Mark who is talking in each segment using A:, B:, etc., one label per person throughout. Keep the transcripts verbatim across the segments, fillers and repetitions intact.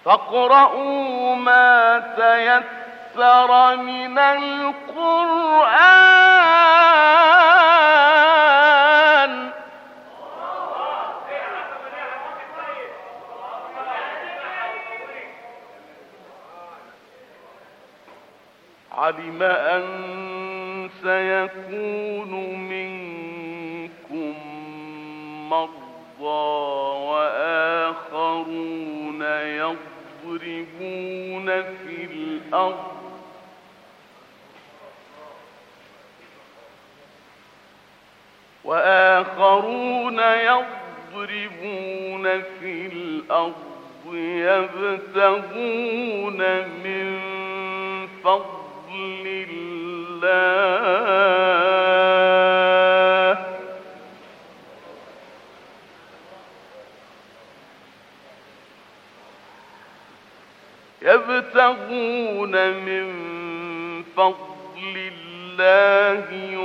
A: فاقرؤوا ما تيسر من القرآن علم أن سيكون منكم مرضى وآخرون يضربون في الأرض وآخرون يضربون في الأرض يبتغون من فضل الله يبتغون من فضل الله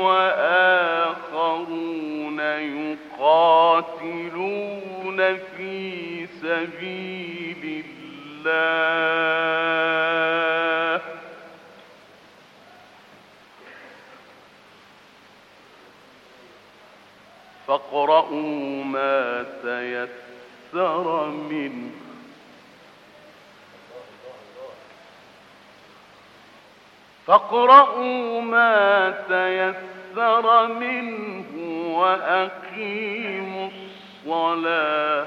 A: وآخرون يقاتلون في سبيل الله فاقرؤوا ما تيسر منه فاقرؤوا ما تيسر منه وأقيموا الصلاة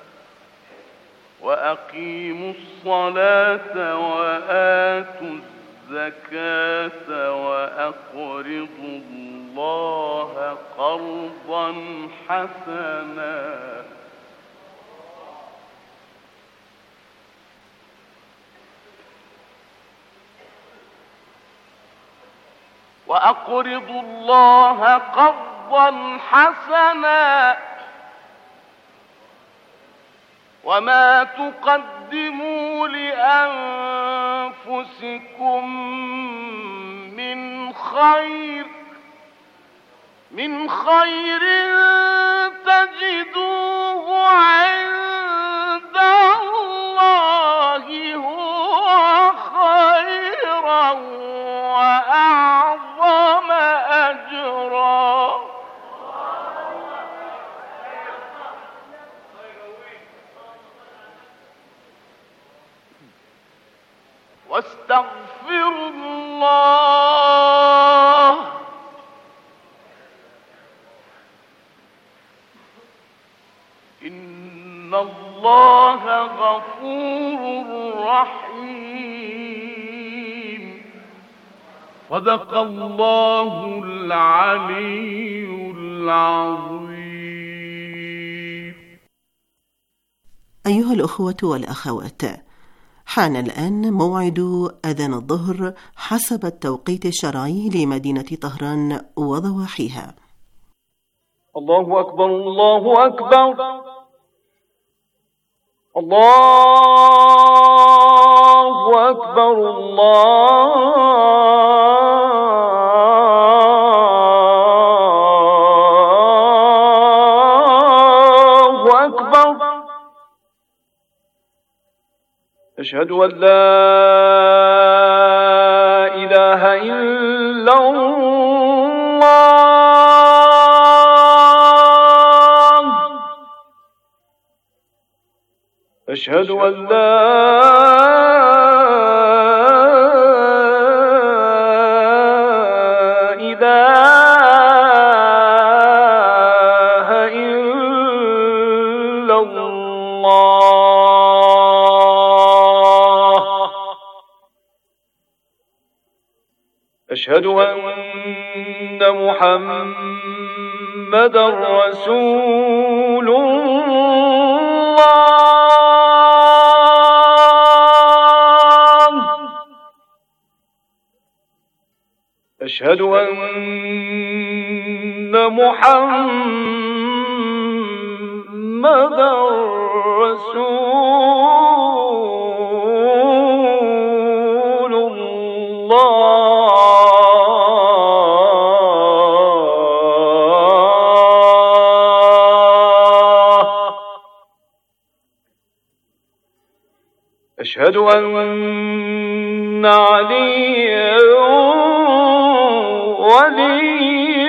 A: وأقيموا الصلاة وآتوا الزكاة وأقرضوا الله قرضا حسنا وأقرضوا الله قرضا حسنا وما تقدموا لأنفسكم من خير من خير تجدوه عند الله هو خيرا وأعظم أجرا واستغفروا الله إن الله غفور رحيم صدق الله العلي العظيم.
B: أيها الأخوة والأخوات، حان الآن موعد أذان الظهر حسب التوقيت الشرعي لمدينة طهران وضواحيها.
A: الله أكبر الله أكبر الله أكبر الله أكبر أشهد أن لا إله إلا الله أشهد أن لا إله إلا الله أشهد أن محمدًا رسول الله أشهد أن محمدًا رسول الله أشهد أن عليا ولي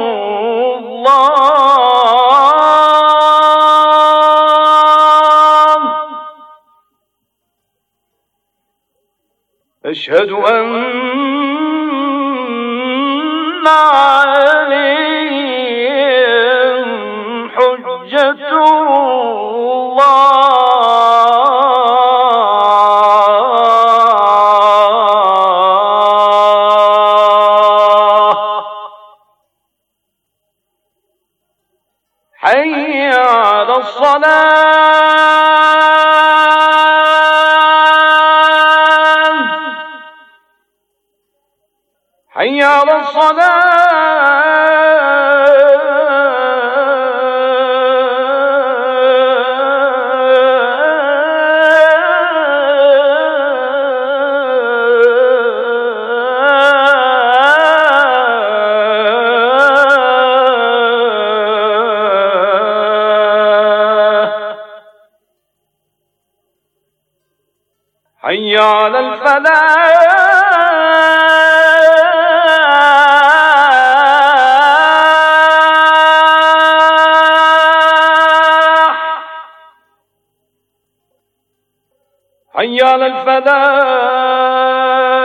A: الله. أشهد أن عليا حجة الله. حي على الصلاة. حي على حي على الفلاح. حي على الفلاح.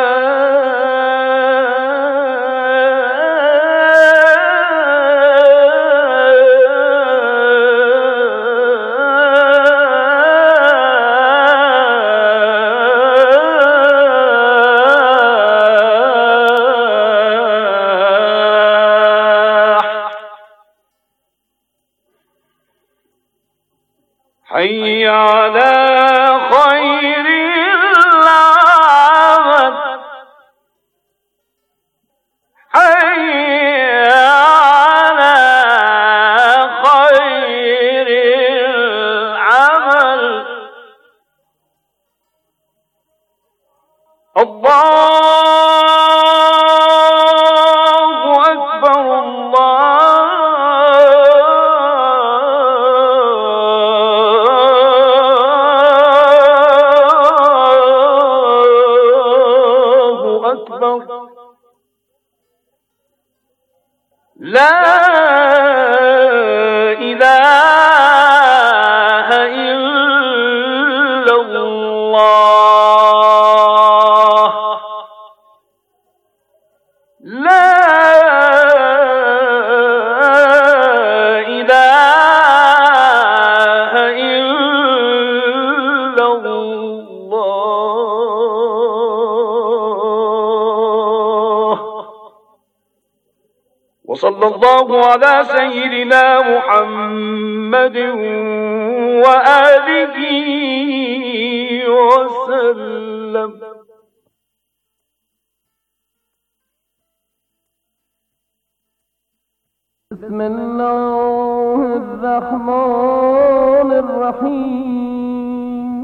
A: حي على خير العمل. حي على خير العمل. الله أكبر. الله أكبر. لا إله إلا الله. لا إله إلا الله. وصلى الله على سيدنا محمد وآله وسلم.
C: بسم الله الرحمن الرحيم.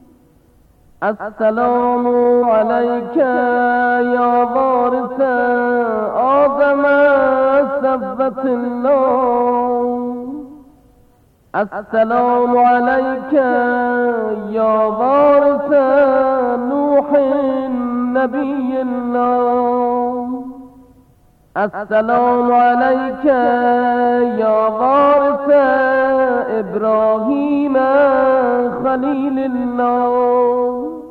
C: السلام عليك يا وارث آدم سبت الله. السلام عليك يا وارث نوح نبي الله. السلام عليك يا وارث إبراهيم خليل الله.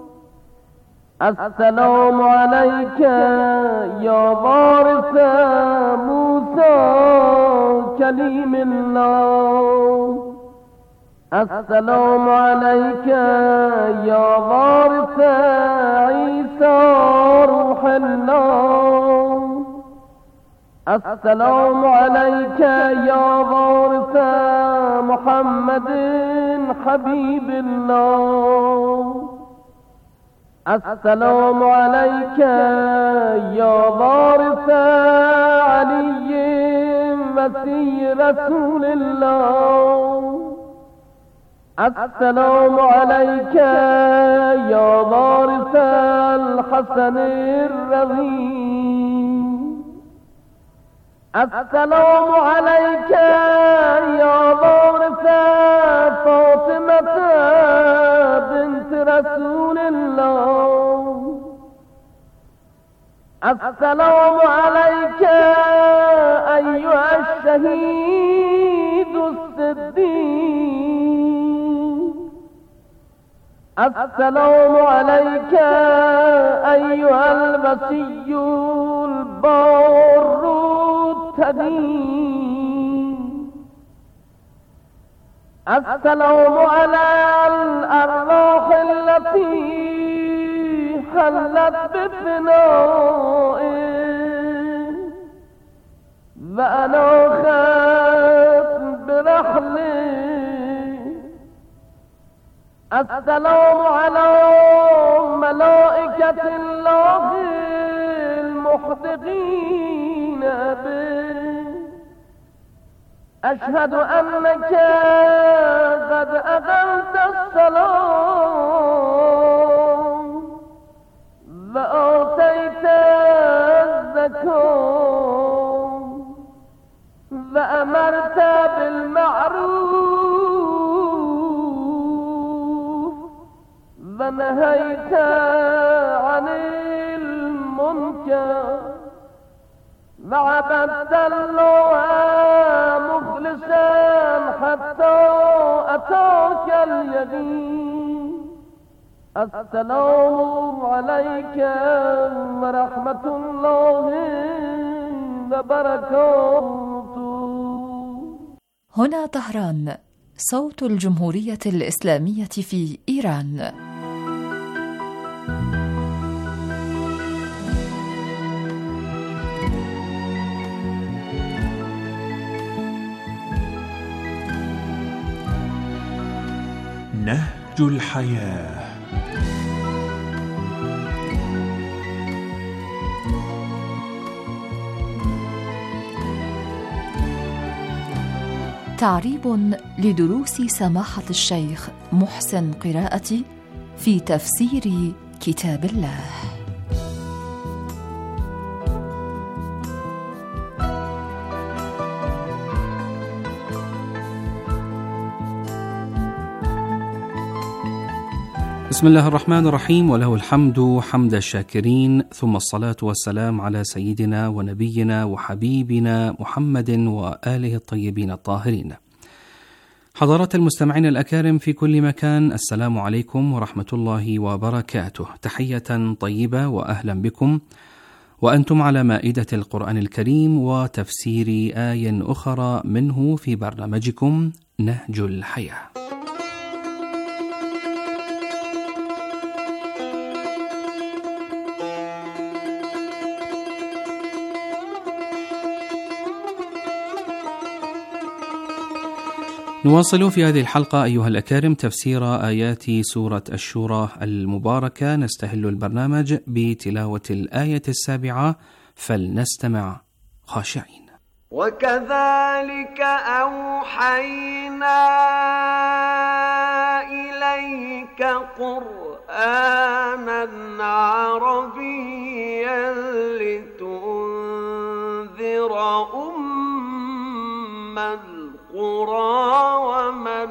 C: السلام عليك يا وارث موسى كليم الله. السلام عليك يا وارث عيسى روح الله. السلام عليك يا وارث محمد حبيب الله. السلام عليك يا وارث علي مسيح رسول الله. السلام عليك يا وارث الحسن الرضي. السلام عليك يا وارث فاطمة بنت رسول الله. السلام عليك أيها الشهيد الصديق. السلام عليك أيها المسيح البار التقي. السلام على الأرواح التي حلت بفنائه وأناخت برحله. السلام على ملائكة الله المحدقين به. أشهد أنك قد أقمت الصلاة وآتيت الزكاة وأمرت بالمعروف ونهيت عن المنكر وعبدت الله مخلصا حتى أتاك اليقين. السلام عليك ورحمة الله وبركاته.
D: هنا طهران، صوت الجمهورية الإسلامية في إيران.
E: نهج الحياة.
D: تعريب لدروس سماحة الشيخ محسن قراءتي في تفسير كتاب الله.
F: بسم الله الرحمن الرحيم، وله الحمد حمد الشاكرين، ثم الصلاة والسلام على سيدنا ونبينا وحبيبنا محمد وآله الطيبين الطاهرين. حضرات المستمعين الأكارم في كل مكان، السلام عليكم ورحمة الله وبركاته. تحية طيبة وأهلا بكم وأنتم على مائدة القرآن الكريم وتفسير آية أخرى منه في برنامجكم نهج الحياة. نواصل في هذه الحلقة أيها الأكارم تفسير آيات سورة الشورى المباركة. نستهل البرنامج بتلاوة الآية السابعة، فلنستمع خاشعين.
G: وكذلك أوحينا إليك قرآنا عربيا لتنذر أم القرى ومن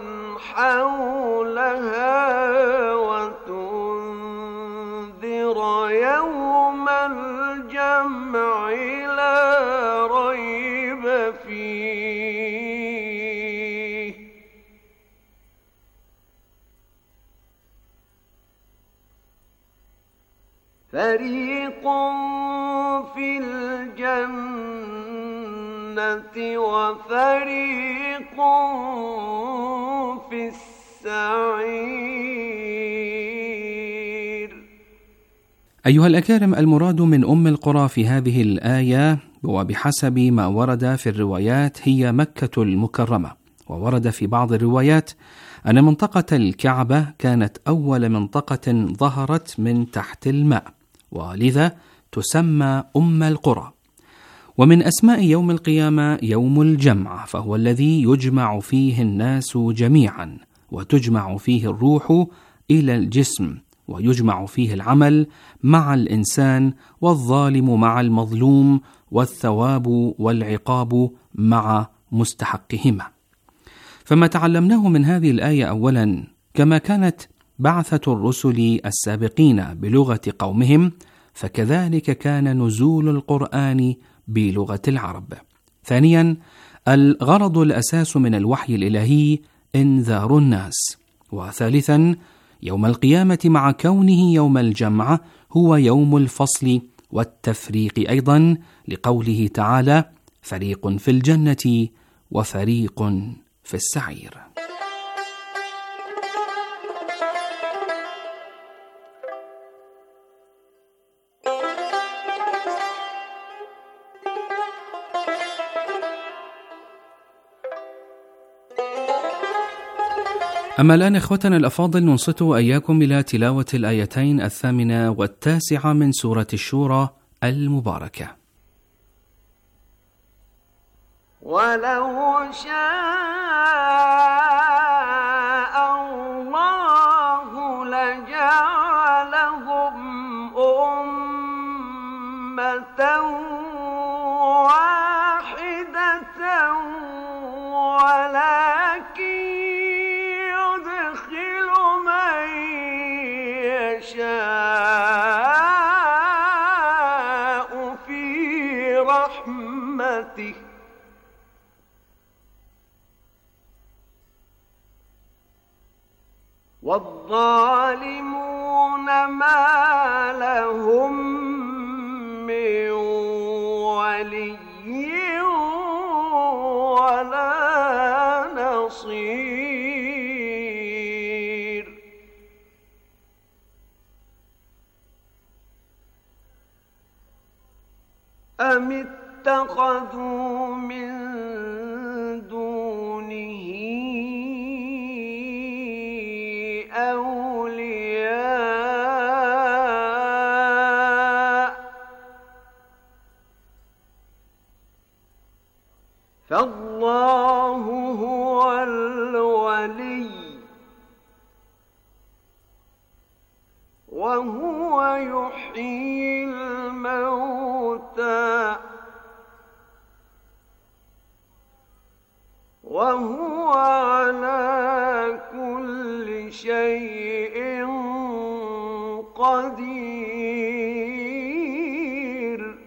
G: حولها وتنذر يوم الجمع لا ريب فيه فريق في الجنة وفريق في السعير.
F: أيها الأكارم، المراد من أم القرى في هذه الآية وبحسب ما ورد في الروايات هي مكة المكرمة، وورد في بعض الروايات أن منطقة الكعبة كانت أول منطقة ظهرت من تحت الماء، ولذا تسمى أم القرى. ومن أسماء يوم القيامة يوم الجمع، فهو الذي يجمع فيه الناس جميعا، وتجمع فيه الروح إلى الجسم، ويجمع فيه العمل مع الإنسان، والظالم مع المظلوم، والثواب والعقاب مع مستحقهما. فما تعلمناه من هذه الآية أولا، كما كانت بعثة الرسل السابقين بلغة قومهم، فكذلك كان نزول القرآن بلغة العرب. ثانيا، الغرض الأساس من الوحي الإلهي إنذار الناس. وثالثا، يوم القيامة مع كونه يوم الجمع هو يوم الفصل والتفريق أيضا، لقوله تعالى: فريق في الجنة وفريق في السعير. أما الآن إخوتنا الأفاضل، ننصت إياكم إلى تلاوة الآيتين الثامنة والتاسعة من سورة الشورى المباركة.
G: ولو شاء الله لجعلهم أمة واحدة ولكن يدخل من يشاء في رحمته والظالمون ما لهم من ولي ولا نصير. أم اتخذوا من دونه أولياء فالله هو الولي وهو يحيي الموتى وهو على كل شيء قدير.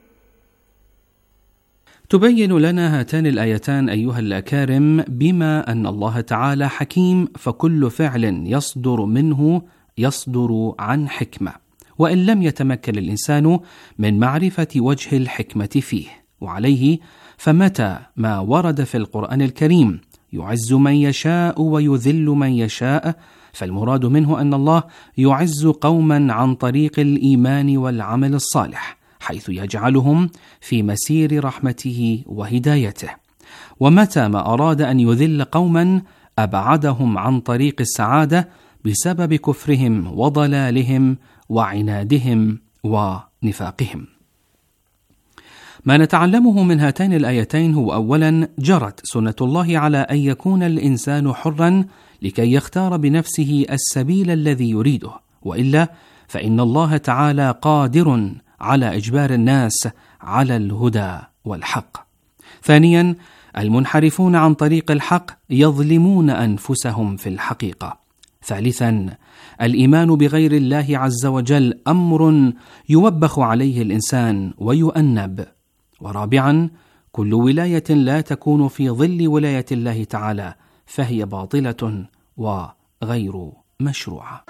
F: تبين لنا هاتان الآيتان أيها الأكارم بما أن الله تعالى حكيم، فكل فعل يصدر منه يصدر عن حكمة، وإن لم يتمكن الإنسان من معرفة وجه الحكمة فيه. وعليه فمتى ما ورد في القرآن الكريم يعز من يشاء ويذل من يشاء، فالمراد منه أن الله يعز قوما عن طريق الإيمان والعمل الصالح، حيث يجعلهم في مسير رحمته وهدايته. ومتى ما أراد أن يذل قوما أبعدهم عن طريق السعادة بسبب كفرهم وضلالهم وعنادهم ونفاقهم. ما نتعلمه من هاتين الآيتين هو أولا جرت سنة الله على أن يكون الإنسان حرا لكي يختار بنفسه السبيل الذي يريده، وإلا فإن الله تعالى قادر على إجبار الناس على الهدى والحق. ثانيا، المنحرفون عن طريق الحق يظلمون أنفسهم في الحقيقة. ثالثا، الإيمان بغير الله عز وجل أمر يوبخ عليه الإنسان ويؤنب. ورابعا، كل ولاية لا تكون في ظل ولاية الله تعالى فهي باطلة وغير مشروعة.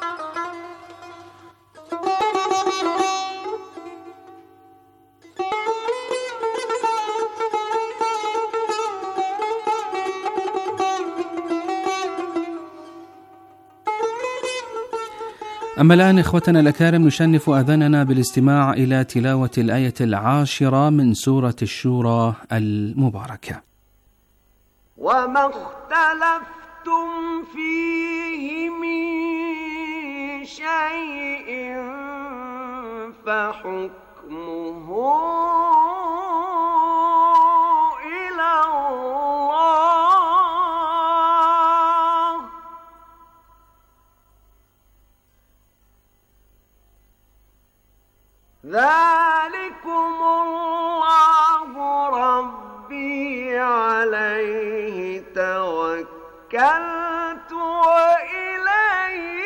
F: أما الآن إخوتنا الأكارم، نشنف آذاننا بالاستماع إلى تلاوة الآية العاشرة من سورة الشورى المباركة.
G: وما اختلفتم فيه من شيء فحكمه إلى الله ذلكم الله ربي عليه توكلت وإليه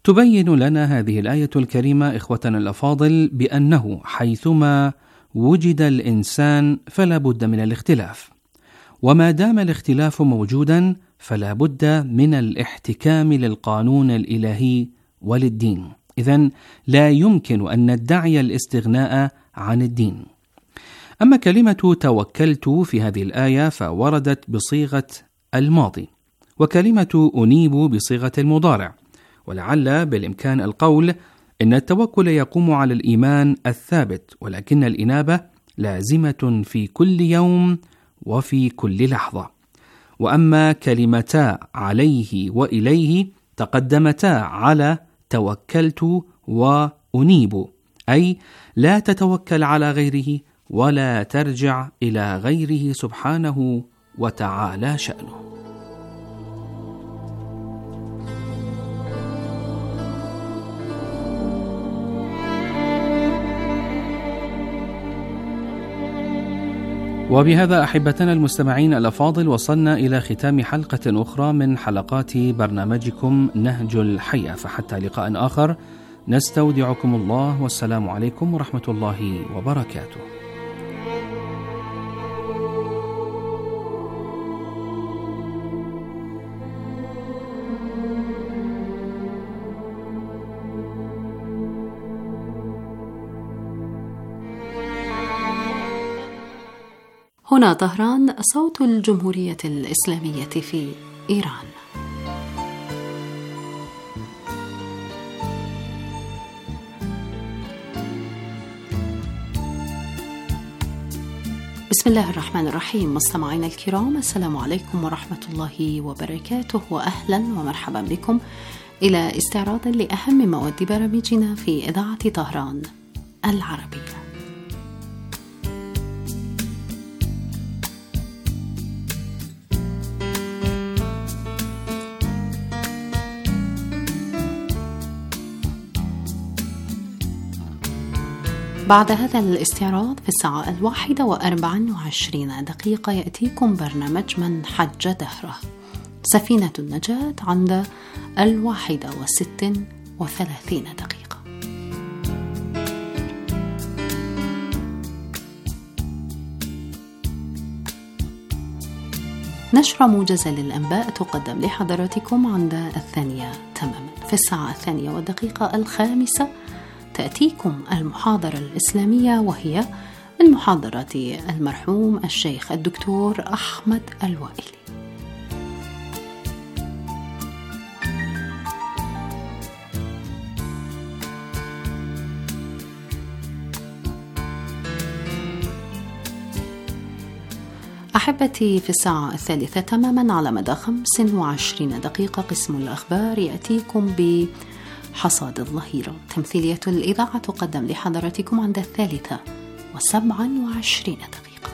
F: تبين لنا هذه الآية الكريمة إخوتنا الأفاضل بأنه حيثما وجد الإنسان فلا بد من الاختلاف، وما دام الاختلاف موجودا فلا بد من الاحتكام للقانون الإلهي وللدين. إذن لا يمكن أن ندعي الاستغناء عن الدين. أما كلمة توكلت في هذه الآية فوردت بصيغة الماضي، وكلمة أنيب بصيغة المضارع، ولعل بالإمكان القول إن التوكل يقوم على الإيمان الثابت، ولكن الإنابة لازمة في كل يوم وفي كل لحظة. وأما كلمتا عليه وإليه تقدمتا على توكلت وأنيب، أي لا تتوكل على غيره ولا ترجع إلى غيره سبحانه وتعالى شأنه. وبهذا أحبتنا المستمعين الأفاضل وصلنا إلى ختام حلقة أخرى من حلقات برنامجكم نهج الحياة، فحتى لقاء آخر نستودعكم الله، والسلام عليكم ورحمة الله وبركاته.
B: هنا طهران، صوت الجمهورية الإسلامية في إيران. بسم الله الرحمن الرحيم. مستمعينا الكرام، السلام عليكم ورحمة الله وبركاته، وأهلا ومرحبا بكم إلى استعراض لأهم مواد برامجنا في إذاعة طهران العربية. بعد هذا الاستعراض في الساعة الواحدة وأربع وعشرين دقيقة يأتيكم برنامج من حج دهره، سفينة النجاة عند الواحدة وست وثلاثين دقيقة. نشرة موجزة للأنباء تقدم لحضراتكم عند الثانية تماما. في الساعة الثانية والدقيقة الخامسة تأتيكم المحاضرة الإسلامية، وهي من محاضرة المرحوم الشيخ الدكتور أحمد الوائلي. أحبتي، في الساعة الثالثة تماما على مدى خمس وعشرين دقيقة قسم الأخبار يأتيكم ب حصاد الظهيرة. تمثيلية الإذاعة تقدم لحضراتكم عند الثالثة وسبع وعشرين دقيقة.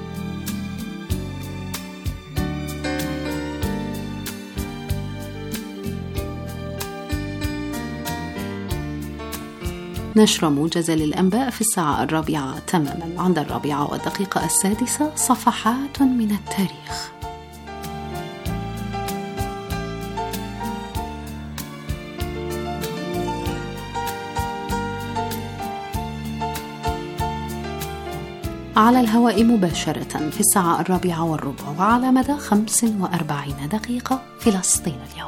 B: نشرة موجزة للأنباء في الساعة الرابعة تماما عند الرابعة والدقيقة السادسة صفحات من التاريخ. على الهواء مباشرة في الساعة الرابعة والربع وعلى مدى خمس وأربعين دقيقة فلسطين اليوم.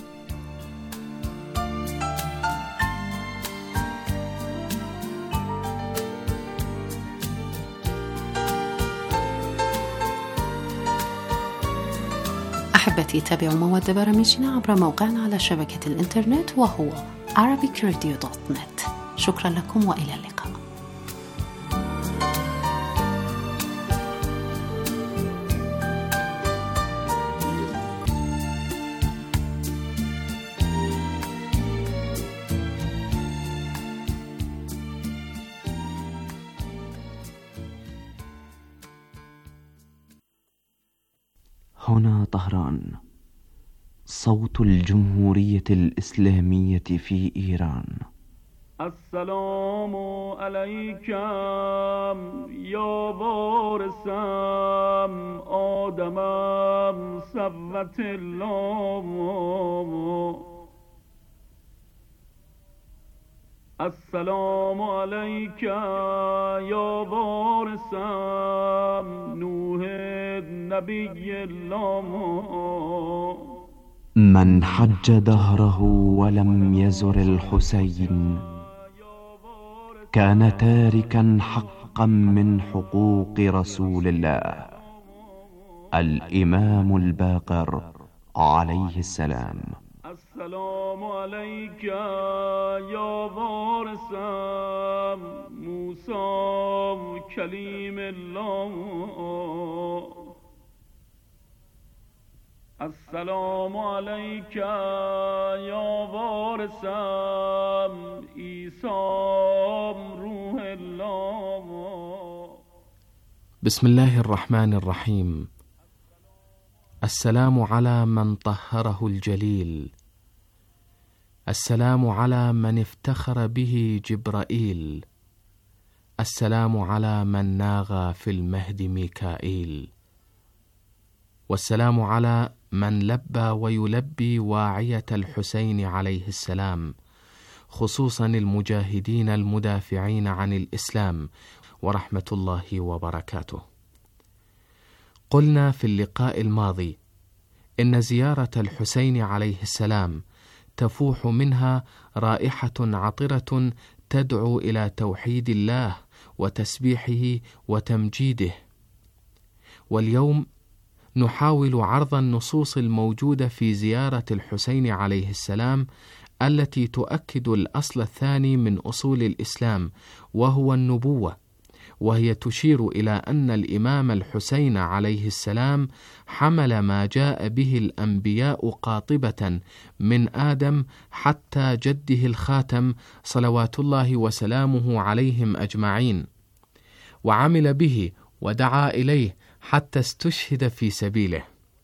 B: أحبتي، تابعوا مواد برامجنا عبر موقعنا على شبكة الإنترنت وهو arabic radio دوت نت. شكرا لكم وإلى اللقاء.
E: هنا طهران، صوت الجمهورية الإسلامية في إيران.
A: السلام علیکم یا وارثم آدمم صبوت الله السلام عليك يا وارث نوح نبي الله.
E: من حج دهره ولم يزر الحسين كان تاركا حقا من حقوق رسول الله الإمام الباقر عليه السلام.
A: السلام عليك يا وارث موسى كليم الله. السلام عليك يا وارث عيسى روح الله.
F: بسم الله الرحمن الرحيم. السلام على من طهره الجليل، السلام على من افتخر به جبرائيل، السلام على من ناغى في المهد ميكائيل، والسلام على من لبى ويلبي واعية الحسين عليه السلام، خصوصا المجاهدين المدافعين عن الإسلام، ورحمة الله وبركاته. قلنا في اللقاء الماضي إن زيارة الحسين عليه السلام تفوح منها رائحة عطرة تدعو إلى توحيد الله وتسبيحه وتمجيده. واليوم نحاول عرض النصوص الموجودة في زيارة الحسين عليه السلام التي تؤكد الأصل الثاني من أصول الإسلام، وهو النبوة، وهي تشير إلى أن الإمام الحسين عليه السلام حمل ما جاء به الأنبياء قاطبة من آدم حتى جده الخاتم صلوات الله وسلامه عليهم أجمعين، وعمل به ودعا إليه حتى استشهد في سبيله.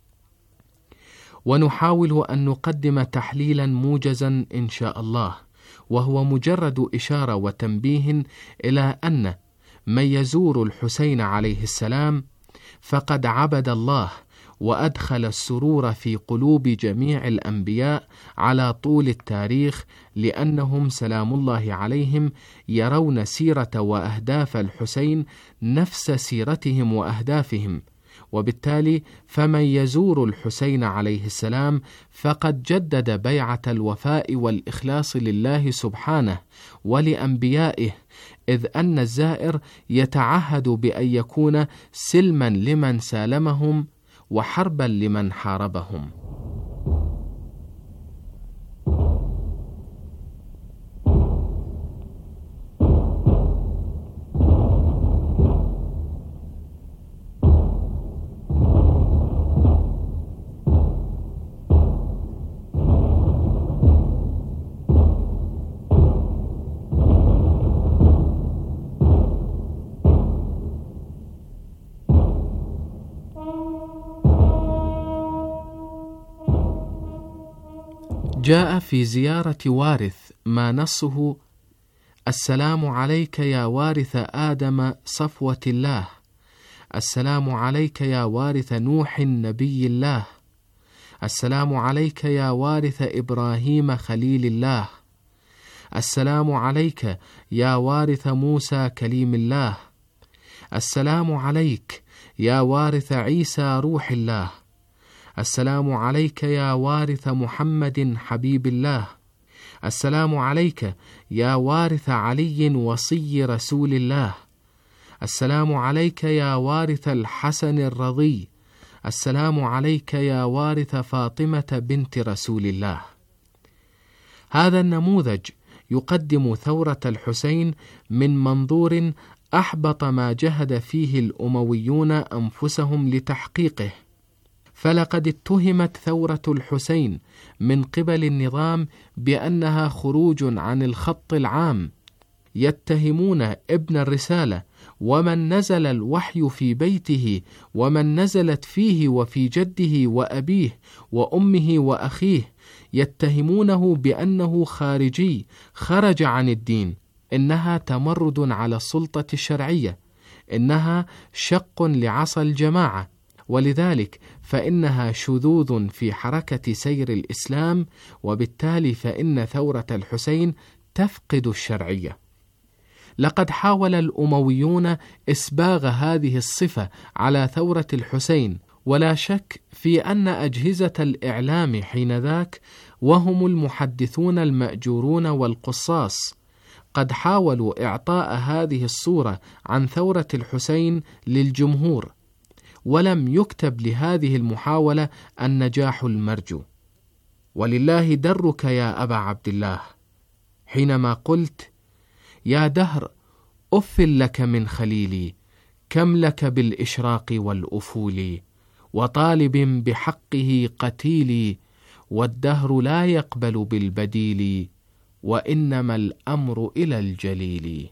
F: ونحاول أن نقدم تحليلا موجزا إن شاء الله، وهو مجرد إشارة وتنبيه إلى أن من يزور الحسين عليه السلام فقد عبد الله وأدخل السرور في قلوب جميع الأنبياء على طول التاريخ، لأنهم سلام الله عليهم يرون سيرة وأهداف الحسين نفس سيرتهم وأهدافهم، وبالتالي فمن يزور الحسين عليه السلام فقد جدد بيعة الوفاء والإخلاص لله سبحانه ولأنبيائه، إذ أن الزائر يتعهد بأن يكون سلما لمن سالمهم وحربا لمن حاربهم. جاء في زيارة وارث ما نصه: السلام عليك يا وارث آدم صفوة الله، السلام عليك يا وارث نوح نبي الله، السلام عليك يا وارث إبراهيم خليل الله، السلام عليك يا وارث موسى كليم الله، السلام عليك يا وارث عيسى روح الله، السلام عليك يا وارث محمد حبيب الله، السلام عليك يا وارث علي وصي رسول الله، السلام عليك يا وارث الحسن الرضي، السلام عليك يا وارث فاطمة بنت رسول الله. هذا النموذج يقدم ثورة الحسين من منظور أحبط ما جهد فيه الأمويون أنفسهم لتحقيقه، فلقد اتهمت ثورة الحسين من قبل النظام بأنها خروج عن الخط العام، يتهمون ابن الرسالة ومن نزل الوحي في بيته ومن نزلت فيه وفي جده وأبيه وأمه وأخيه، يتهمونه بأنه خارجي خرج عن الدين، إنها تمرد على السلطة الشرعية، إنها شق لعصا الجماعة، ولذلك فإنها شذوذ في حركة سير الإسلام، وبالتالي فإن ثورة الحسين
H: تفقد الشرعية. لقد حاول الأمويون إسباغ هذه الصفة على ثورة الحسين، ولا شك في أن أجهزة الإعلام حينذاك وهم المحدثون المأجورون والقصاص قد حاولوا إعطاء هذه الصورة عن ثورة الحسين للجمهور، ولم يكتب لهذه المحاولة النجاح المرجو. ولله درك يا أبا عبد الله حينما قلت: يا دهر أف لك من خليلي، كم لك بالإشراق والأفول، وطالب بحقه قتيلي، والدهر لا يقبل بالبديل، وإنما الأمر إلى الجليل.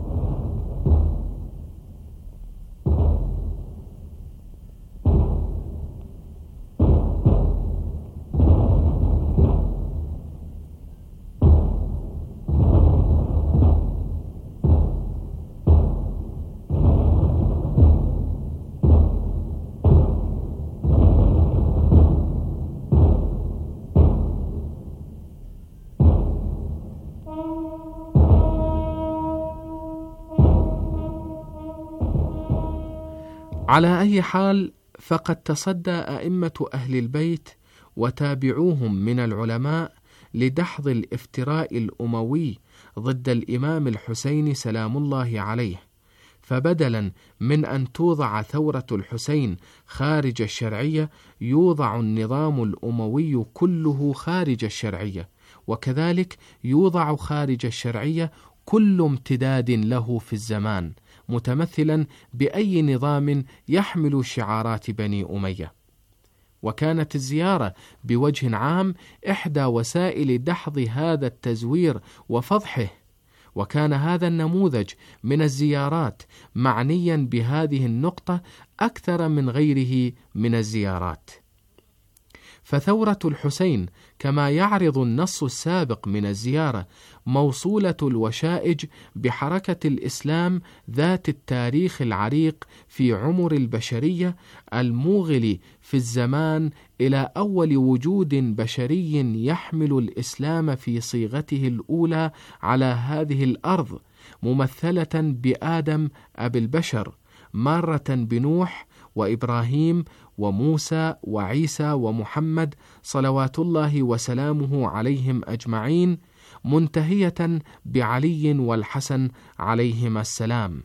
H: على أي حال، فقد تصدى أئمة أهل البيت وتابعوهم من العلماء لدحض الافتراء الأموي ضد الإمام الحسين سلام الله عليه، فبدلا من أن توضع ثورة الحسين خارج الشرعية، يوضع النظام الأموي كله خارج الشرعية، وكذلك يوضع خارج الشرعية كل امتداد له في الزمان، متمثلا بأي نظام يحمل شعارات بني أمية. وكانت الزيارة بوجه عام إحدى وسائل دحض هذا التزوير وفضحه، وكان هذا النموذج من الزيارات معنيا بهذه النقطة أكثر من غيره من الزيارات. فثورة الحسين كما يعرض النص السابق من الزيارة موصولة الوشائج بحركة الإسلام ذات التاريخ العريق في عمر البشرية الموغل في الزمان إلى أول وجود بشري يحمل الإسلام في صيغته الأولى على هذه الأرض، ممثلة بآدم أبي البشر، مارة بنوح وإبراهيم وموسى وعيسى ومحمد صلوات الله وسلامه عليهم أجمعين، منتهية بعلي والحسن عليهما السلام.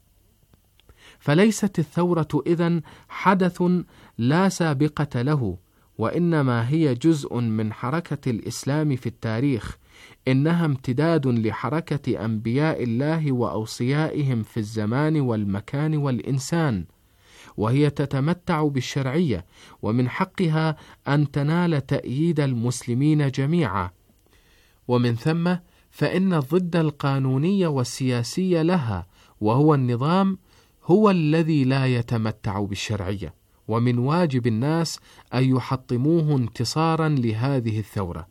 H: فليست الثورة إذن حدث لا سابقة له، وإنما هي جزء من حركة الإسلام في التاريخ، إنها امتداد لحركة أنبياء الله وأوصيائهم في الزمان والمكان والإنسان، وهي تتمتع بالشرعية، ومن حقها أن تنال تأييد المسلمين جميعا، ومن ثم فإن الضد القانوني والسياسي لها وهو النظام هو الذي لا يتمتع بالشرعية، ومن واجب الناس أن يحطموه انتصارا لهذه الثورة.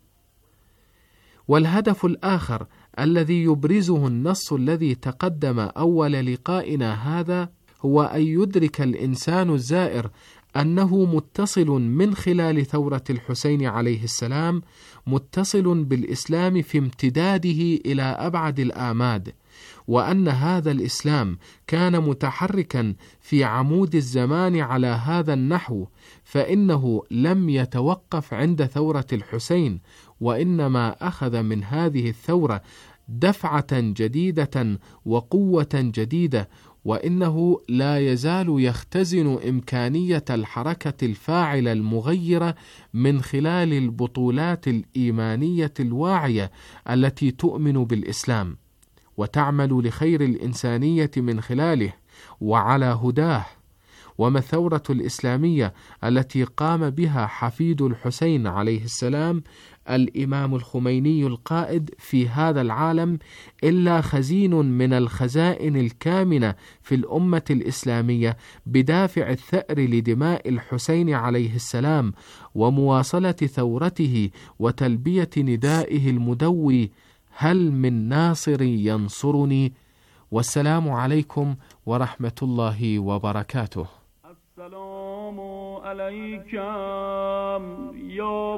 H: والهدف الآخر الذي يبرزه النص الذي تقدم أول لقائنا هذا هو أن يدرك الإنسان الزائر أنه متصل من خلال ثورة الحسين عليه السلام، متصل بالإسلام في امتداده إلى أبعد الآماد، وأن هذا الإسلام كان متحركا في عمود الزمان على هذا النحو، فإنه لم يتوقف عند ثورة الحسين، وإنما أخذ من هذه الثورة دفعة جديدة وقوة جديدة، وإنه لا يزال يختزن إمكانية الحركة الفاعلة المغيرة من خلال البطولات الإيمانية الواعية التي تؤمن بالإسلام وتعمل لخير الإنسانية من خلاله وعلى هداه. وما الثورة الإسلامية التي قام بها حفيد الحسين عليه السلام الإمام الخميني القائد في هذا العالم إلا خزين من الخزائن الكامنة في الأمة الإسلامية بدافع الثأر لدماء الحسين عليه السلام، ومواصلة ثورته وتلبية ندائه المدوي: هل من ناصر ينصرني؟ والسلام عليكم ورحمة الله وبركاته.
A: السلام علیکم یا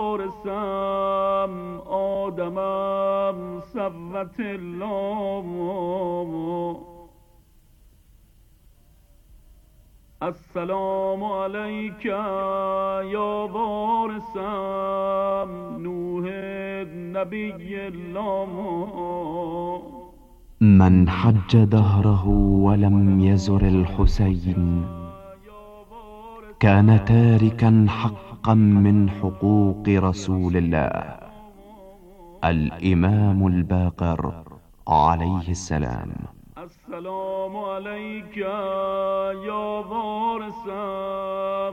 A: وارثم آدمم صبوت الله. السلام علیک یا وارثم نوح نبی الله.
E: من حج دهره ولم يزر الحسين كان تاركا حقا من حقوق رسول الله الإمام الباقر عليه السلام.
A: السلام علیک یا وارثم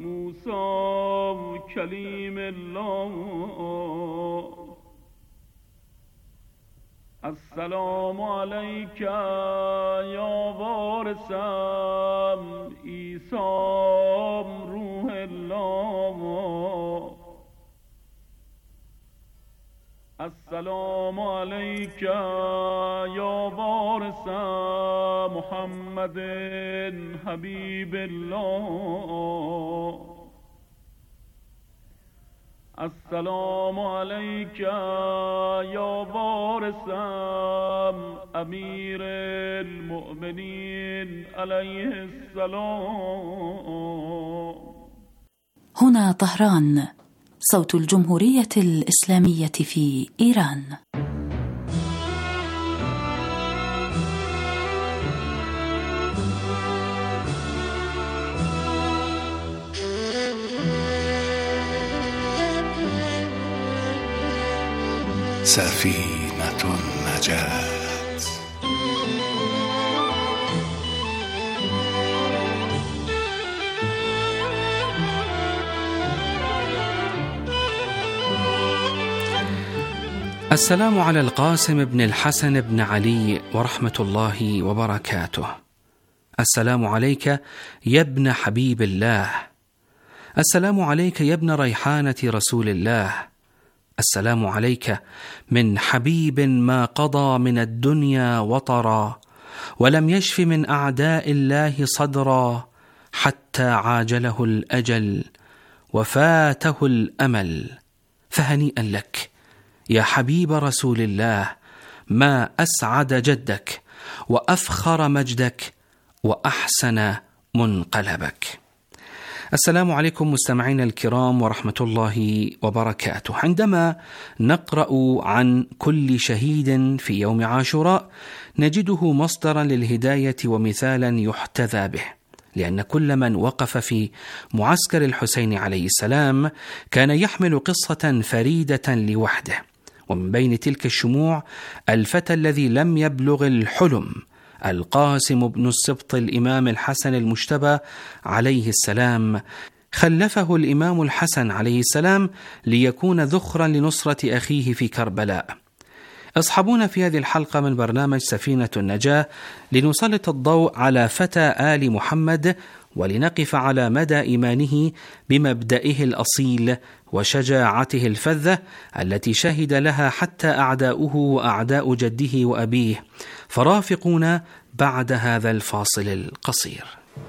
A: موسی کلیم الله. السلام علیک یا وارثم عیسی روح الله. السلام علیک یا وارثم محمد حبیب الله. السلام علیک یا وارثم امیر المؤمنین علیه السلام.
B: هنا طهران، صوت الجمهورية الإسلامية في إيران.
I: سفينة النجاة.
F: السلام على القاسم بن الحسن بن علي ورحمة الله وبركاته. السلام عليك يا ابن حبيب الله. السلام عليك يا ابن ريحانة رسول الله. السلام عليك من حبيب ما قضى من الدنيا وطرا ولم يشف من أعداء الله صدرا حتى عاجله الأجل وفاته الأمل. فهنيئا لك يا حبيب رسول الله، ما أسعد جدك وأفخر مجدك وأحسن منقلبك. السلام عليكم مستمعينا الكرام ورحمة الله وبركاته. عندما نقرأ عن كل شهيد في يوم عاشوراء نجده مصدرا للهداية ومثالا يحتذى به، لأن كل من وقف في معسكر الحسين عليه السلام كان يحمل قصة فريدة لوحده. ومن بين تلك الشموع الفتى الذي لم يبلغ الحلم، القاسم بن السبط الإمام الحسن المجتبى عليه السلام، خلفه الإمام الحسن عليه السلام ليكون ذخرا لنصرة أخيه في كربلاء. اصحبونا في هذه الحلقة من برنامج سفينة النجاة لنسلط الضوء على فتى آل محمد، ولنقف على مدى إيمانه بمبدئه الأصيل وشجاعته الفذة التي شهد لها حتى أعداؤه وأعداء جده وأبيه. فرافقونا بعد هذا الفاصل القصير.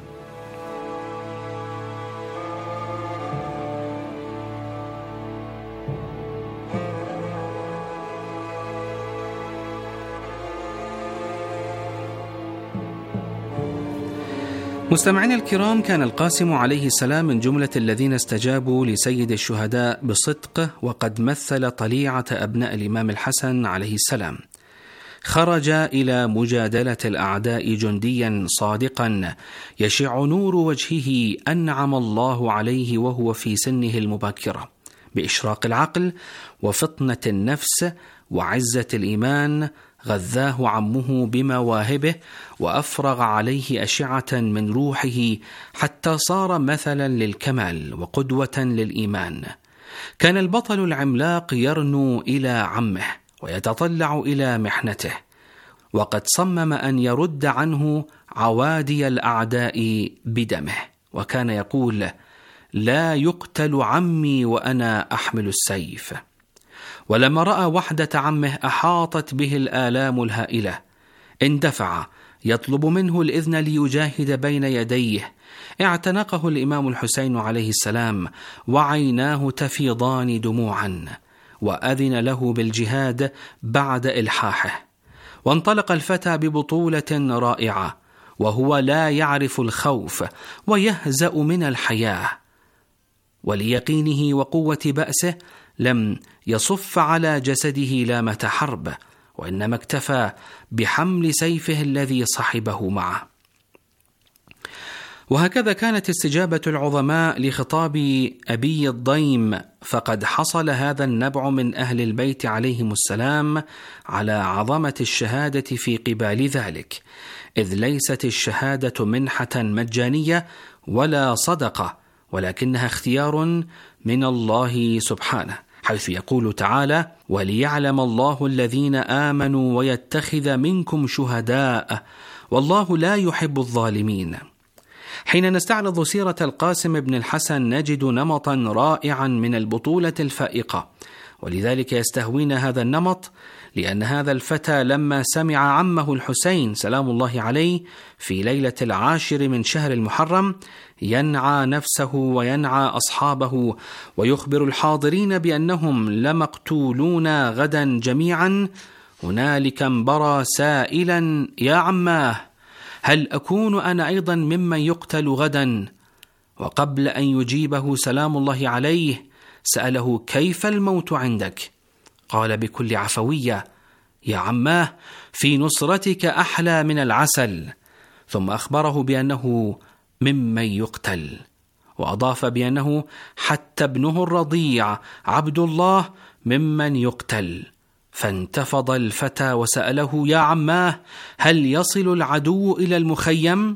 F: مستمعينا الكرام، كان القاسم عليه السلام من جملة الذين استجابوا لسيد الشهداء بصدق، وقد مثل طليعة أبناء الإمام الحسن عليه السلام. خرج إلى مجادلة الأعداء جنديا صادقا يشع نور وجهه أنعم الله عليه وهو في سنه المبكرة، بإشراق العقل وفطنة النفس وعزة الإيمان. غذاه عمه بمواهبه وأفرغ عليه أشعة من روحه حتى صار مثلا للكمال وقدوة للإيمان. كان البطل العملاق يرنو إلى عمه ويتطلع إلى محنته، وقد صمم أن يرد عنه عوادي الأعداء بدمه، وكان يقول: لا يقتل عمي وأنا أحمل السيف. ولما رأى وحدة عمه أحاطت به الآلام الهائلة اندفع يطلب منه الإذن ليجاهد بين يديه اعتنقه الإمام الحسين عليه السلام وعيناه تفيضان دموعا، وأذن له بالجهاد بعد إلحاحه، وانطلق الفتى ببطولة رائعة وهو لا يعرف الخوف ويهزأ من الحياة، وليقينه وقوة بأسه لم يصف على جسده لامة حرب، وإنما اكتفى بحمل سيفه الذي صحبه معه. وهكذا كانت استجابة العظماء لخطاب أبي الضيم، فقد حصل هذا النبع من أهل البيت عليهم السلام على عظمة الشهادة في قبال ذلك، إذ ليست الشهادة منحة مجانية ولا صدقة، ولكنها اختيار من الله سبحانه، حيث يقول تعالى: وليعلم الله الذين آمنوا ويتخذ منكم شهداء والله لا يحب الظالمين. حين نستعرض سيرة القاسم بن الحسن نجد نمطا رائعا من البطولة الفائقة، ولذلك يستهوينا هذا النمط، لأن هذا الفتى لما سمع عمه الحسين سلام الله عليه في ليلة العاشر من شهر المحرم ينعى نفسه وينعى أصحابه ويخبر الحاضرين بأنهم لمقتولون غدا جميعا، هنالك انبرى سائلا: يا عماه، هل أكون أنا أيضا ممن يقتل غدا؟ وقبل أن يجيبه سلام الله عليه سأله: كيف الموت عندك؟ قال بكل عفوية: يا عماه، في نصرتك أحلى من العسل. ثم أخبره بأنه ممن يقتل، وأضاف بأنه حتى ابنه الرضيع عبد الله ممن يقتل. فانتفض الفتى وسأله: يا عماه، هل يصل العدو إلى المخيم؟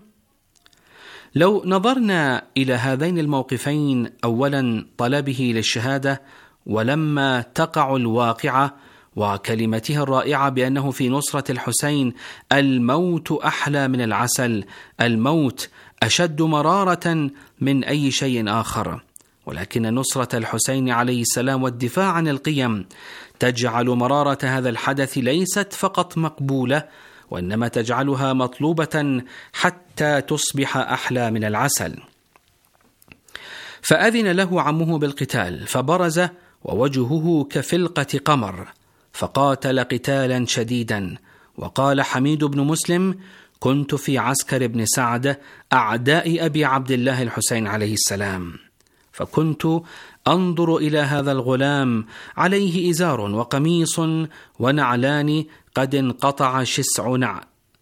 F: لو نظرنا إلى هذين الموقفين، أولا طلبه للشهادة ولما تقع الواقعة، وكلمته الرائعة بأنه في نصرة الحسين الموت أحلى من العسل، الموت أشد مرارة من أي شيء آخر، ولكن نصرة الحسين عليه السلام والدفاع عن القيم تجعل مرارة هذا الحدث ليست فقط مقبولة، وإنما تجعلها مطلوبة حتى تصبح أحلى من العسل. فأذن له عمه بالقتال، فبرز ووجهه كفلقة قمر، فقاتل قتالا شديدا. وقال حميد بن مسلم: كنت في عسكر بن سعد أعداء أبي عبد الله الحسين عليه السلام، فكنت أنظر إلى هذا الغلام عليه إزار وقميص ونعلان قد انقطع شسع نع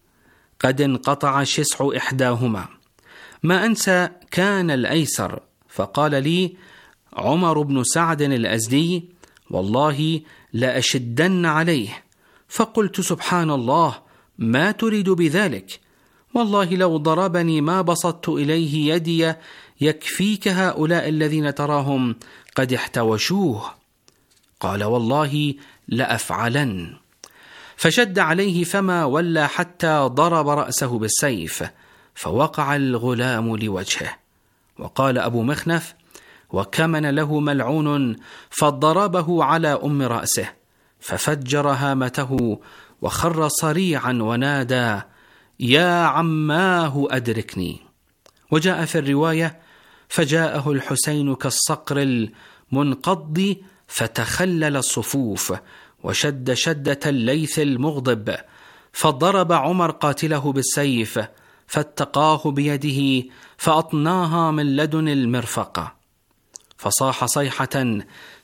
F: قد انقطع شسع إحداهما، ما أنسى كان الأيسر، فقال لي عمر بن سعد الأزدي: والله لأشدن عليه. فقلت: سبحان الله، ما تريد بذلك؟ والله لو ضربني ما بسطت إليه يدي يكفيك هؤلاء الذين تراهم قد احتوشوه. قال: والله لأفعلن. فشد عليه فما ولى حتى ضرب رأسه بالسيف، فوقع الغلام لوجهه. وقال أبو مخنف: وكمن له ملعون فضربه على أم رأسه، ففجر هامته وخر صريعا ونادى: يا عماه أدركني. وجاء في الرواية: فجاءه الحسين كالصقر المنقض فتخلل الصفوف وشد شدة الليث المغضب، فضرب عمر قاتله بالسيف فاتقاه بيده فأطناها من لدن المرفق، فصاح صيحة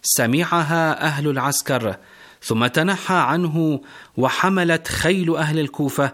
F: سمعها أهل العسكر، ثم تنحى عنه وحملت خيل أهل الكوفة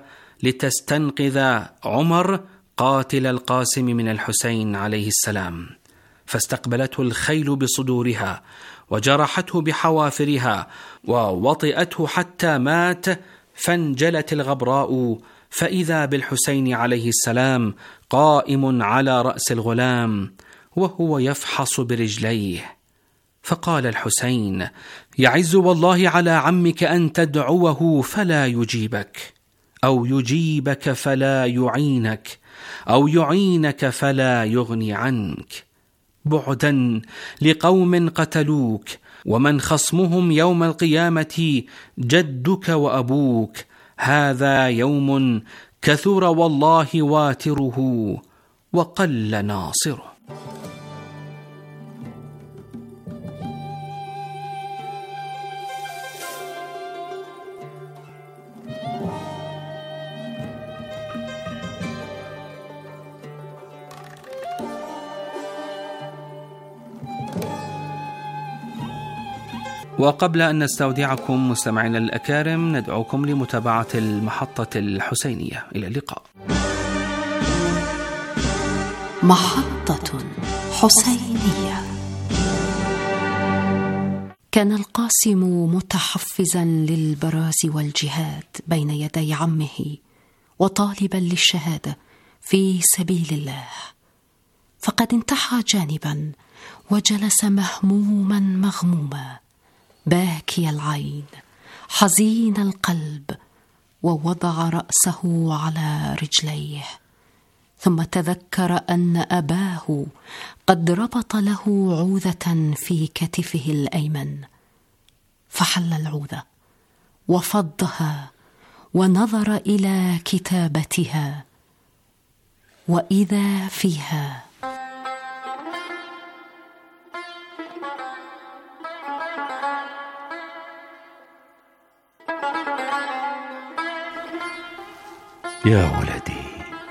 F: لتستنقذ عمر قاتل القاسم من الحسين عليه السلام، فاستقبلته الخيل بصدورها وجرحته بحوافرها ووطئته حتى مات، فانجلت الغبراء، فإذا بالحسين عليه السلام قائم على رأس الغلام وهو يفحص برجليه. فقال الحسين: يعز والله على عمك أن تدعوه فلا يجيبك، أو يجيبك فلا يعينك، أو يعينك فلا يغني عنك. بعدا لقوم قتلوك، ومن خصمهم يوم القيامة جدك وأبوك، هذا يوم كثر والله واتره، وقل ناصره. وقبل أن نستودعكم مستمعينا الأكارم، ندعوكم لمتابعة المحطة الحسينية. إلى اللقاء.
B: محطة حسينية. كان القاسم متحفزا للبراز والجهاد بين يدي عمه، وطالبا للشهادة في سبيل الله، فقد انتحى جانبا وجلس مهموما مغموما، باكي العين، حزين القلب، ووضع رأسه على رجليه، ثم تذكر أن أباه قد ربط له عوذة في كتفه الأيمن، فحل العوذة وفضها ونظر إلى كتابتها، وإذا فيها:
J: يا ولدي،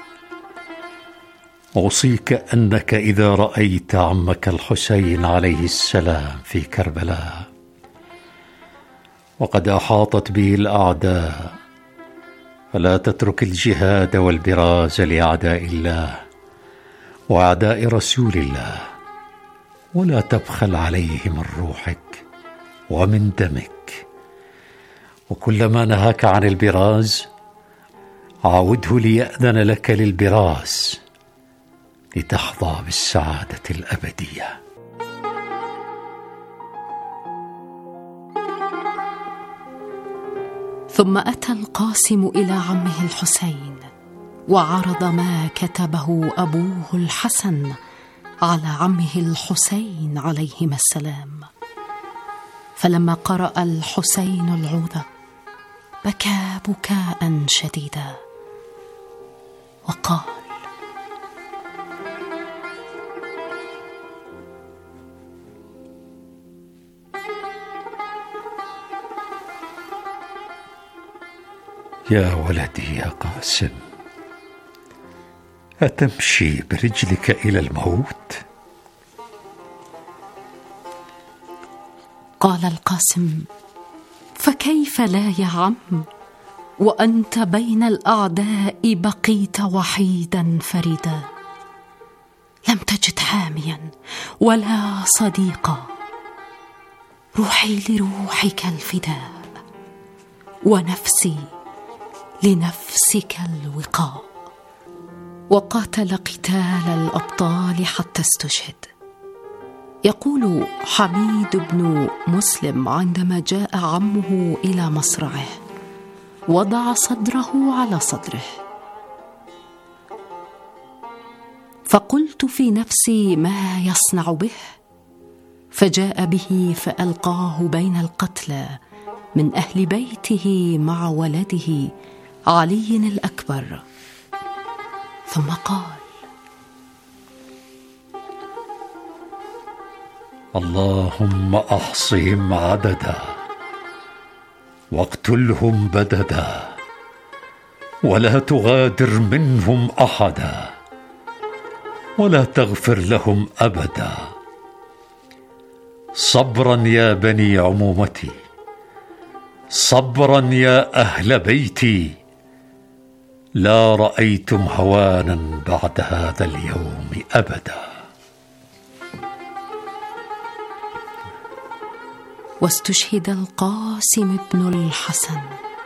J: أوصيك أنك إذا رأيت عمك الحسين عليه السلام في كربلاء وقد أحاطت به الأعداء، فلا تترك الجهاد والبراز لأعداء الله وأعداء رسول الله، ولا تبخل عليه من روحك ومن دمك، وكلما نهاك عن البراز عاوده ليأذن لك للبراز لتحظى بالسعادة الأبدية.
B: ثم أتى القاسم إلى عمه الحسين وعرض ما كتبه أبوه الحسن على عمه الحسين عليهما السلام، فلما قرأ الحسين العوذة بكى بكاء شديدا وقال:
J: يا ولدي يا قاسم، أتمشي برجلك إلى الموت؟
B: قال القاسم: فكيف لا يا عم، وأنت بين الأعداء بقيت وحيدا فريدا، لم تجد حاميا ولا صديقا، روحي لروحك الفداء، ونفسي لنفسك الوقاء. وقاتل قتال الأبطال حتى استشهد. يقول حميد بن مسلم: عندما جاء عمه إلى مصرعه وضع صدره على صدره، فقلت في نفسي: ما يصنع به؟ فجاء به فألقاه بين القتلى من أهل بيته مع ولده علي الأكبر، ثم قال:
J: اللهم أحصهم عددا واقتلهم بددا، ولا تغادر منهم أحدا، ولا تغفر لهم أبدا. صبرا يا بني عمومتي، صبرا يا أهل بيتي، لا رأيتم هوانا بعد هذا اليوم أبدا.
B: واستشهد القاسم بن الحسن،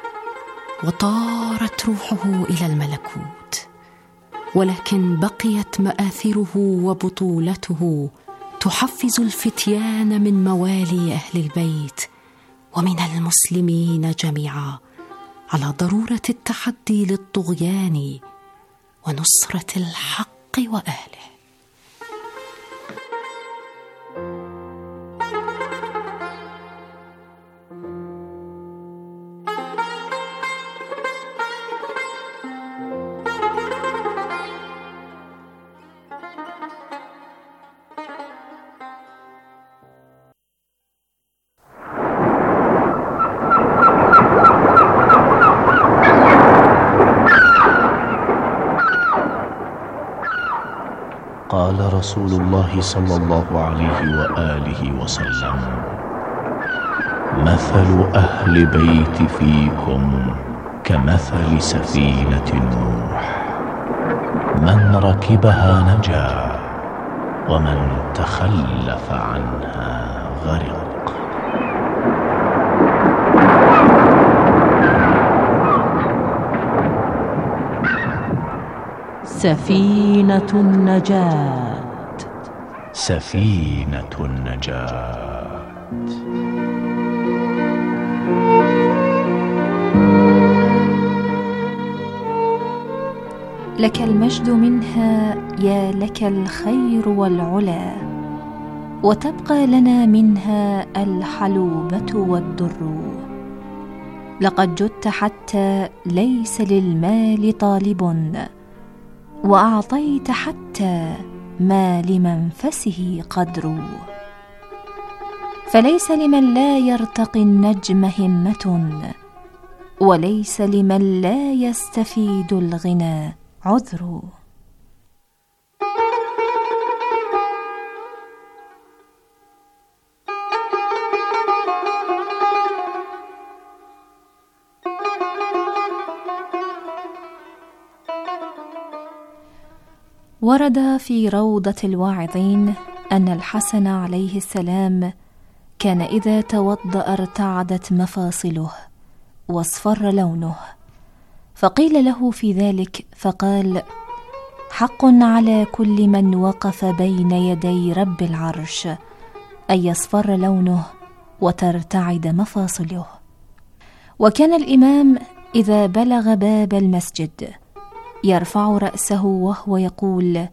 B: وطارت روحه إلى الملكوت، ولكن بقيت مآثره وبطولته تحفز الفتيان من موالي أهل البيت ومن المسلمين جميعا على ضرورة التحدي للطغيان ونصرة الحق وأهله.
K: قال رسول الله صلى الله عليه وآله وسلم: مثل أهل بيت فيكم كمثل سفينة نوح، من ركبها نجا ومن تخلف عنها غرق.
B: سفينة النجاة.
K: سفينة النجاة.
D: لك المجد منها يا لك الخير والعلا، وتبقى لنا منها الحلوبة والدر. لقد جدت حتى ليس للمال طالب، وأعطيت حتى ما لمنفسه قدر. فليس لمن لا يرتقي النجم همة، وليس لمن لا يستفيد الغنى عذر. ورد في روضة الواعظين أن الحسن عليه السلام كان إذا توضأ ارتعدت مفاصله واصفر لونه، فقيل له في ذلك فقال: حق على كل من وقف بين يدي رب العرش أن يصفر لونه وترتعد مفاصله. وكان الإمام إذا بلغ باب المسجد يرفع رأسه وهو يقول: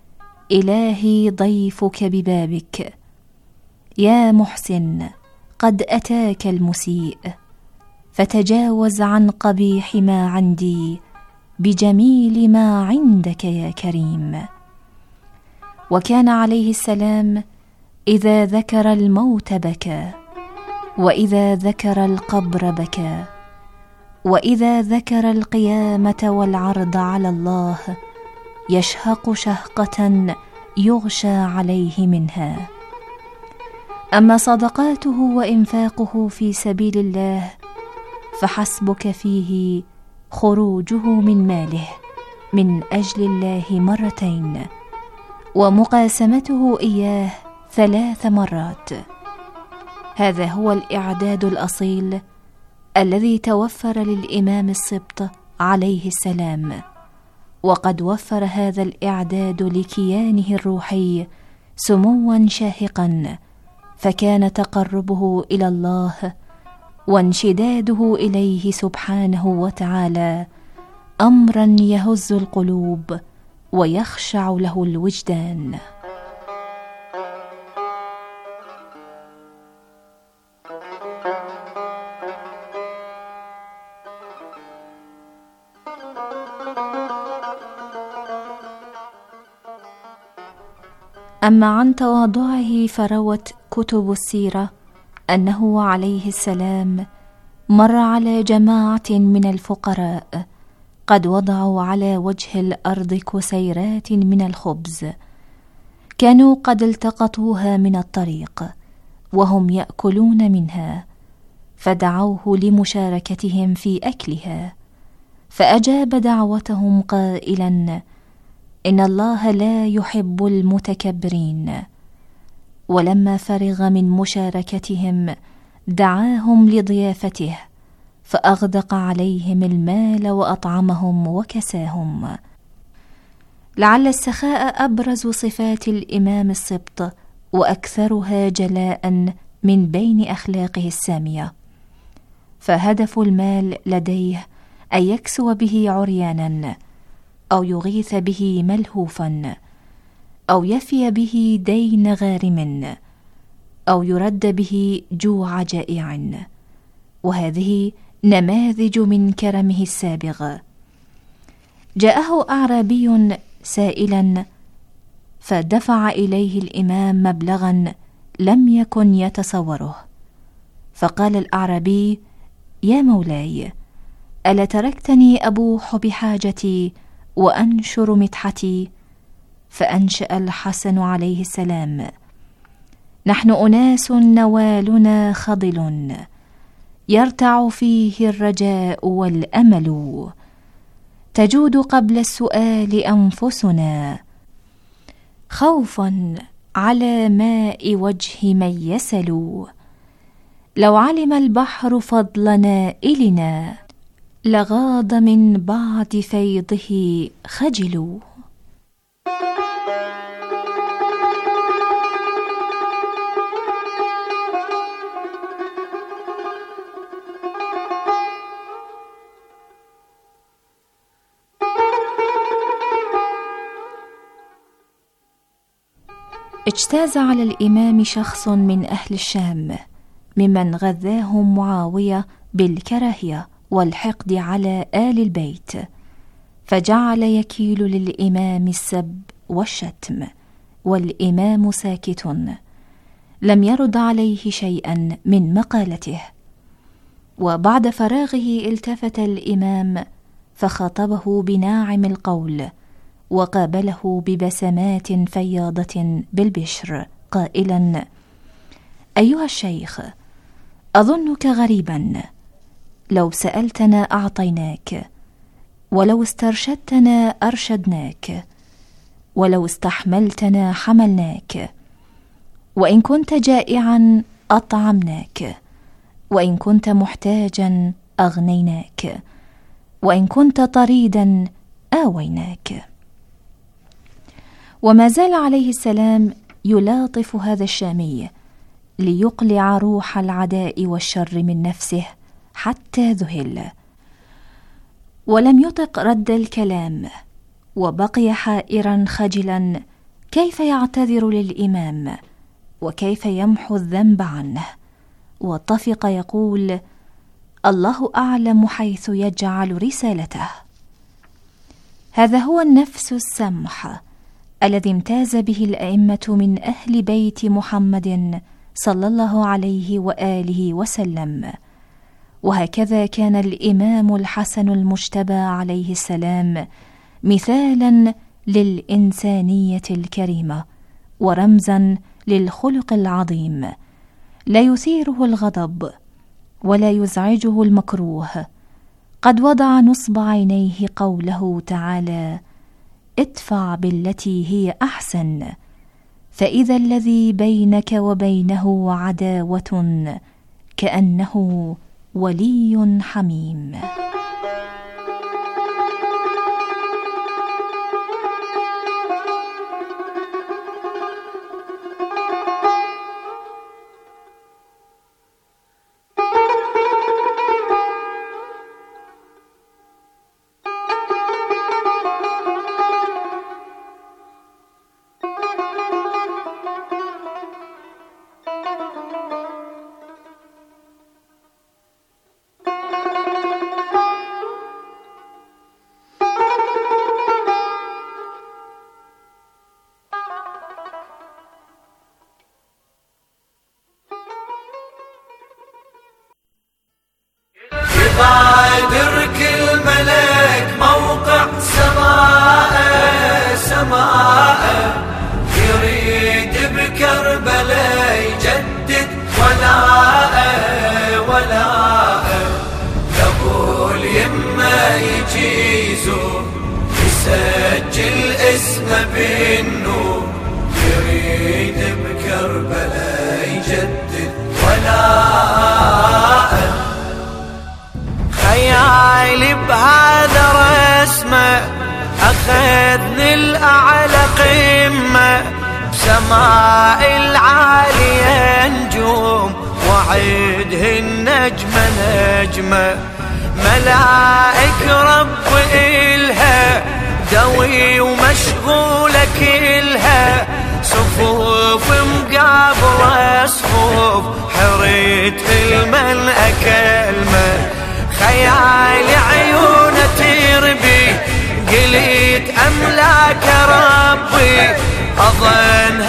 D: إلهي ضيفك ببابك، يا محسن قد أتاك المسيء، فتجاوز عن قبيح ما عندي بجميل ما عندك يا كريم. وكان عليه السلام إذا ذكر الموت بكى، وإذا ذكر القبر بكى، وإذا ذكر القيامة والعرض على الله يشهق شهقة يغشى عليه منها. أما صدقاته وإنفاقه في سبيل الله فحسبك فيه خروجه من ماله من أجل الله مرتين، ومقاسمته إياه ثلاث مرات. هذا هو الإعداد الأصيل الذي توفر للإمام السبط عليه السلام، وقد وفر هذا الإعداد لكيانه الروحي سموا شاهقا، فكان تقربه إلى الله وانشداده إليه سبحانه وتعالى أمرا يهز القلوب ويخشع له الوجدان. أما عن تواضعه فروت كتب السيرة أنه عليه السلام مر على جماعة من الفقراء قد وضعوا على وجه الأرض كسيرات من الخبز، كانوا قد التقطوها من الطريق وهم يأكلون منها، فدعوه لمشاركتهم في أكلها، فأجاب دعوتهم قائلا: إن الله لا يحب المتكبرين. ولما فرغ من مشاركتهم دعاهم لضيافته، فأغدق عليهم المال وأطعمهم وكساهم. لعل السخاء أبرز صفات الإمام السبط وأكثرها جلاء من بين أخلاقه السامية، فهدف المال لديه أن يكسو به عريانا، أو يغيث به ملهوفا، أو يفي به دين غارم، أو يرد به جوع جائع، وهذه نماذج من كرمه السابغ. جاءه أعرابي سائلا، فدفع إليه الإمام مبلغا لم يكن يتصوره، فقال الأعرابي: يا مولاي، ألا تركتني أبوح بحاجتي وأنشر مدحتي؟ فأنشأ الحسن عليه السلام: نحن أناس نوالنا خضل، يرتع فيه الرجاء والأمل، تجود قبل السؤال أنفسنا، خوفا على ماء وجه من يسل. لو علم البحر فضل نائلنا، لغاض من بعد فيضه خجل. اجتاز على الإمام شخص من أهل الشام ممن غذاهم معاوية بالكراهية والحقد على آل البيت، فجعل يكيل للإمام السب والشتم، والإمام ساكت لم يرد عليه شيئا من مقالته. وبعد فراغه التفت الإمام فخاطبه بناعم القول، وقابله ببسمات فياضة بالبشر قائلا: أيها الشيخ، أظنك غريبا، لو سألتنا أعطيناك، ولو استرشدتنا أرشدناك، ولو استحملتنا حملناك، وإن كنت جائعا أطعمناك، وإن كنت محتاجا أغنيناك، وإن كنت طريدا آويناك. وما زال عليه السلام يلاطف هذا الشامي ليقلع روح العداء والشر من نفسه حتى ذهل، ولم يطق رد الكلام، وبقي حائرا خجلا كيف يعتذر للإمام وكيف يمحو الذنب عنه. وطفق يقول: الله أعلم حيث يجعل رسالته. هذا هو النفس السمح الذي امتاز به الأئمة من أهل بيت محمد صلى الله عليه وآله وسلم. وهكذا كان الإمام الحسن المجتبى عليه السلام مثالا للإنسانية الكريمة ورمزا للخلق العظيم، لا يثيره الغضب ولا يزعجه المكروه. قد وضع نصب عينيه قوله تعالى: ادفع بالتي هي أحسن، فإذا الذي بينك وبينه عداوة كأنه ولي حميم.
L: يغادر كل ملك موقع سماء سماء، يريد بكربلاء يجدد ولاء ولاء. لابو اليمة يجي يزور يسجل اسمه بالنور، يريد بكربلاء يجدد ولاء. خيالي بهذا رسمه أخذني الأعلى قمة، بسماء العالية نجوم وعيده النجمة نجمة. ملائك رب إلها دوي ومشغولة كلها، صفوف مقابلة صفوف حريت الملأ كلمة. خيالي عيونه تربي قليت أملاك ربي، أظن